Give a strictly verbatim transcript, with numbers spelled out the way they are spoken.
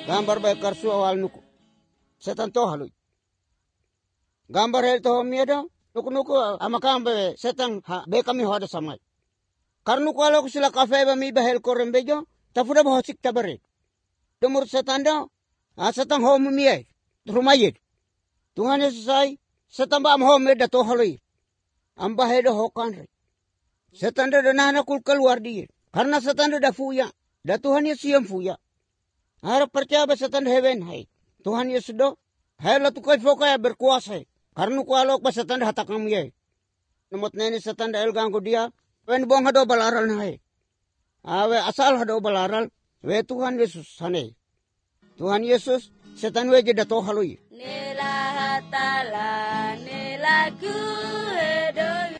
Gambar baik karsu awal nuku. Setan to halui. Gambar hel to miedo. Nuku nuku amakambe setan ha be kami hoda samai. Karnu ko alo sila kafe ba mi bahel korem bejo. Tafuda bahosik tabare. Dumur setan do. Ah setan ho mumie. Rumayid. Tuhan Yesus ay setan ba am ho meda to halui. Amba hedo hokan re. Setan do nana kul keluar dia. Karena setan do da fuya. Da Tuhan Yesus yang fuya. Harap percaya bahwa setan heaven hai. Tuhan Yesus do. Hai la tu kai foka ya berkuasa. Karena ku alok bahwa setan hatak kami ya. Nomot nene setan da elgang ko dia. Wen bong hado balaral na hai. Awe asal hado balaral. We Tuhan Yesus hane. Tuhan Yesus setan we jeda to halui. Nela hatala nela ku edo